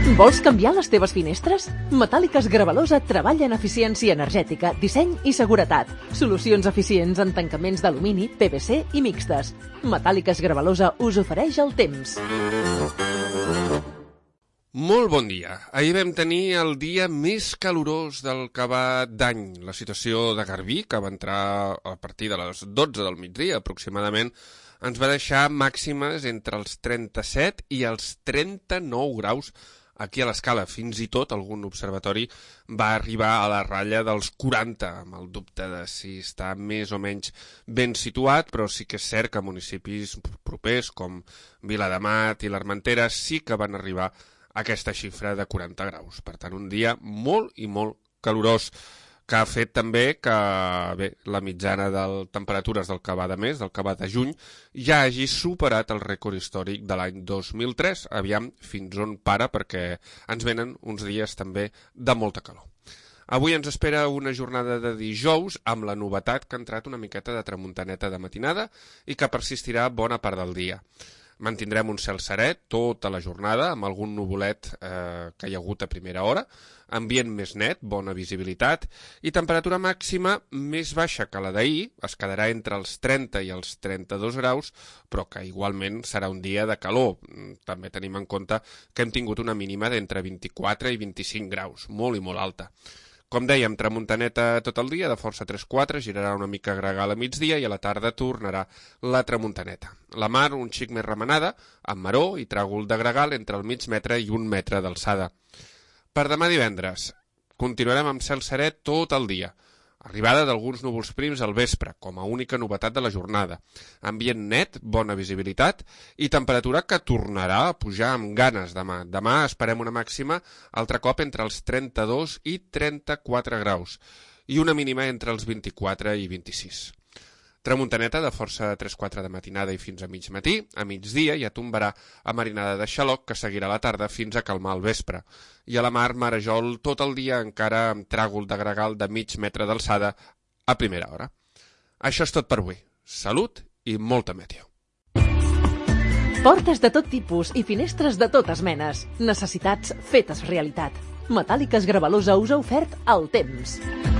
Vols canviar les teves finestres? Metàl·liques Gravalosa treballa en eficiència energètica, disseny i seguretat. Solucions eficients en tancaments d'alumini, PVC i mixtes. Metàl·liques Gravalosa us ofereix el temps. Molt bon dia. Ahir vam tenir el dia més calorós del que va d'any. La situació de Garbí, que va entrar a partir de les 12 del migdia aproximadament, ens va deixar màximes entre els 37 i els 39 graus aquí a l'escala. Fins i tot algun observatori va arribar a la ratlla dels 40, amb el dubte de si està més o menys ben situat, però sí que és cert que municipis propers com Viladamat i l'Armentera sí que van arribar a aquesta xifra de 40 graus. Per tant, un dia molt i molt calorós, que ha fet també que la mitjana de temperatures del que va de mes, del que va de juny, ja hagi superat el rècord històric de l'any 2003. Aviam fins on para, perquè ens venen uns dies també de molta calor. Avui ens espera una jornada de dijous amb la novetat que ha entrat una miqueta de tramuntaneta de matinada i que persistirà bona part del dia. Mantindrem un cel serè tota la jornada, amb algun nuvolet que hi ha hagut a primera hora, ambient més net, bona visibilitat, i temperatura màxima més baixa que la d'ahir, es quedarà entre els 30 i els 32 graus, però que igualment serà un dia de calor. També tenim en compte que hem tingut una mínima d'entre 24 i 25 graus, molt i molt alta. Com dèiem, tramuntaneta tot el dia, de força 3-4, girarà una mica gregal a migdia i a la tarda tornarà la tramuntaneta. La mar un xic més remenada, amb maró i tràgol de gregal entre el mig metre i 1 metre d'alçada. Per demà divendres, continuarem amb cel serè tot el dia. Arribada d'alguns núvols prims al vespre, com a única novetat de la jornada. Ambient net, bona visibilitat i temperatura que tornarà a pujar amb ganes demà. Demà esperem una màxima altre cop entre els 32 i 34 graus i una mínima entre els 24 i 26. Tramuntaneta de força 3-4 de matinada i fins a mig matí. A migdia ja tombarà a marinada de xaloc que seguirà a la tarda fins a calmar al vespre. I a la mar, marejol tot el dia encara amb tràgol de gregal de mig metre d'alçada a primera hora. Això és tot per avui. Salut i molta meteo. Portes de tot tipus i finestres de totes menes. Necessitats fetes realitat. Metàl·liques Gravalosa us ha ofert el temps.